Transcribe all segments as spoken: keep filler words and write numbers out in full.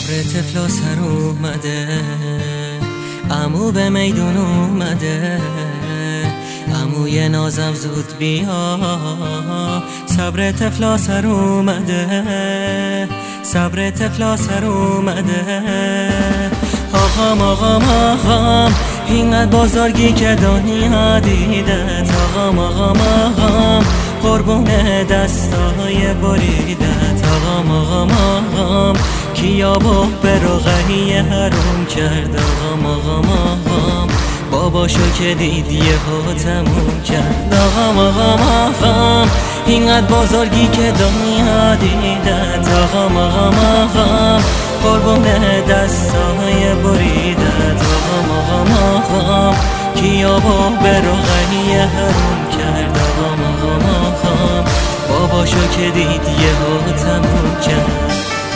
صبر طفلا سر اومده، عمو به میدون اومده، عموی نازم زود بیا. صبر طفلا سر اومده، صبر طفلا سر اومده. آقام آقام آقام اینقدر بازارگی که دنیا دیده. آقام آقام آقام قربون دستای بریدت. آقام آقام آقام کیابو به رقعی حروم کرد. آقام آقام آقام باباشو که دید یهو تموم کرد. آقام آقام آقام اینقدر بازارگی که دنیا دیدت. آقام آقام آقام قربون دستای بریدت. آقام آقام آقام کیابو به رقعی حروم کرد. آقام آقام آقام باباشو که دید یهو تموم کرد.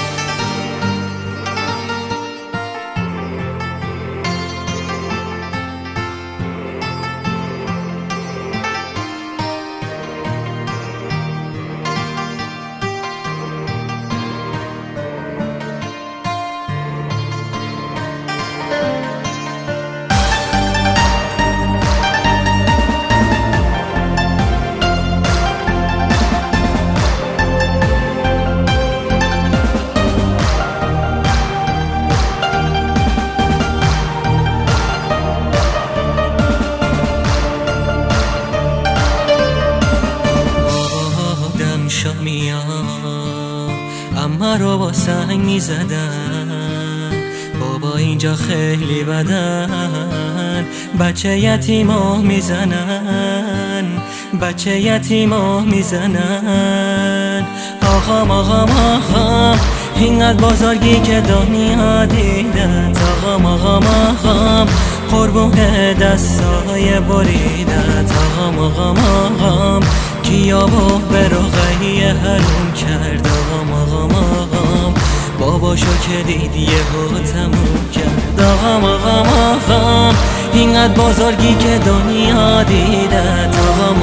اما رو با سنگ می زدن، بابا اینجا خیلی بدن. بچه یتیمو می زنن، بچه یتیمو می زنن. آقام آقام آقام اینقدر بازارگی که دنیا دیدت. آقام آقام آقام قربون دستای بریدت. آقام آقام آقام کیابو به رقعی حروم کرد. آقام آقام آقام باباشو که دید یهو تموم کرد. آقام آقام آقام اینقدر بازارگی که دنیا دیدت. آقام